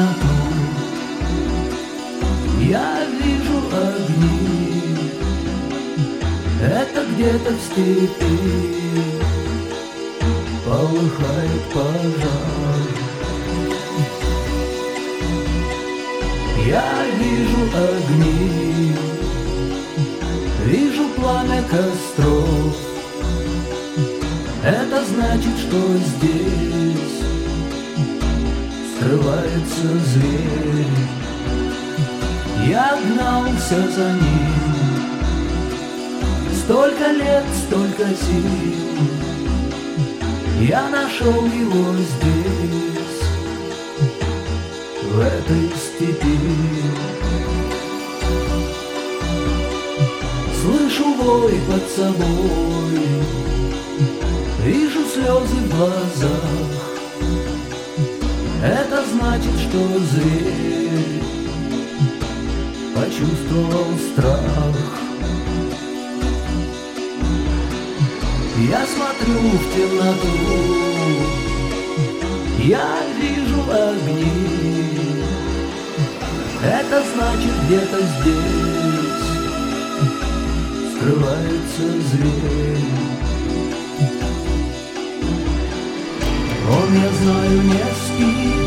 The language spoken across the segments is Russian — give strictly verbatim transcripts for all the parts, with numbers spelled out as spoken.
темноту я вижу огни. Это где-то в степи полыхает пожар. Я вижу огни, вижу пламя костров. Это значит, что здесь скрывается зверь. Я гнался за ним столько лет, столько сил. Я нашел его здесь, в этой степи. Слышу вой под собой, вижу слезы в глазах. Это значит, что зверь почувствовал страх. Я смотрю в темноту, я вижу огни. Это значит, где-то здесь скрывается зверь. Он, я знаю, не спит,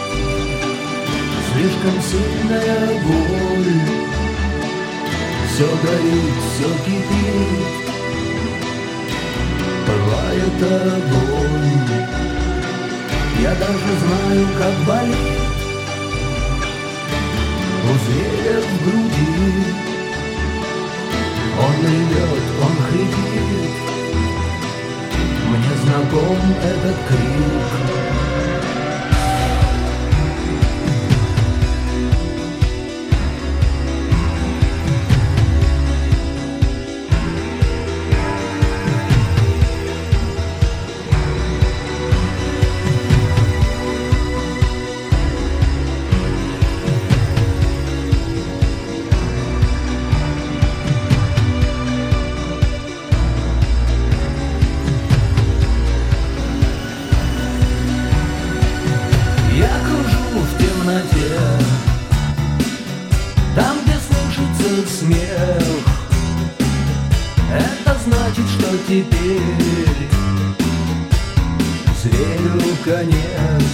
слишком сильная боль. Все горит, все кипит, пылает огонь. Я даже знаю, как болит у зверя в груди. Он ревет, он хрипит, мне знаком этот крик. Там, где слышится смех, это значит, что теперь зверю конец.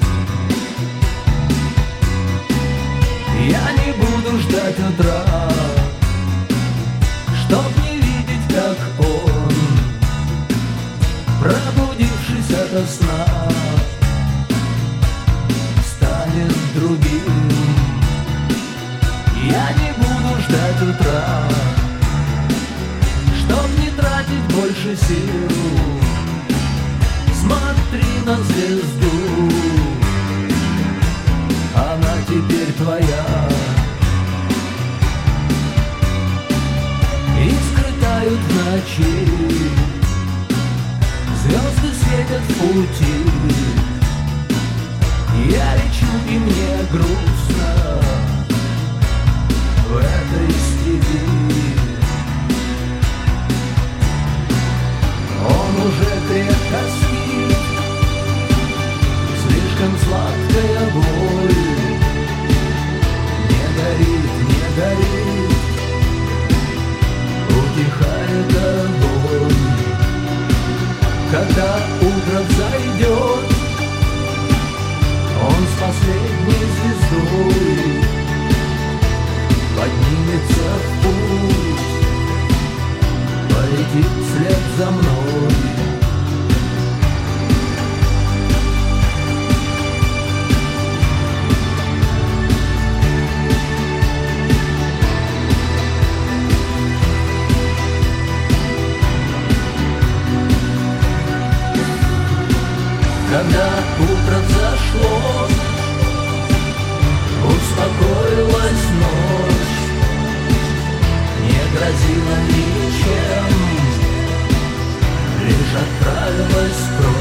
Я не буду ждать утра, чтоб не видеть, как он, пробудившись ото сна, станет другим. Я не буду ждать утра, чтоб не тратить больше сил. Смотри на звезду, она теперь твоя. Искры тают в ночи, звезды светят в пути. Я лечу, и мне грустно в этой степи. Он уже крепко спит, слишком сладкая боль. Не горит, не горит, утихает огонь. Когда утро взойдет, он с последней звездой поднимется в путь, полетит вслед за мной. Когда утро взошло, успокоилась ночь, не грозила ничем, лишь отправилась прочь.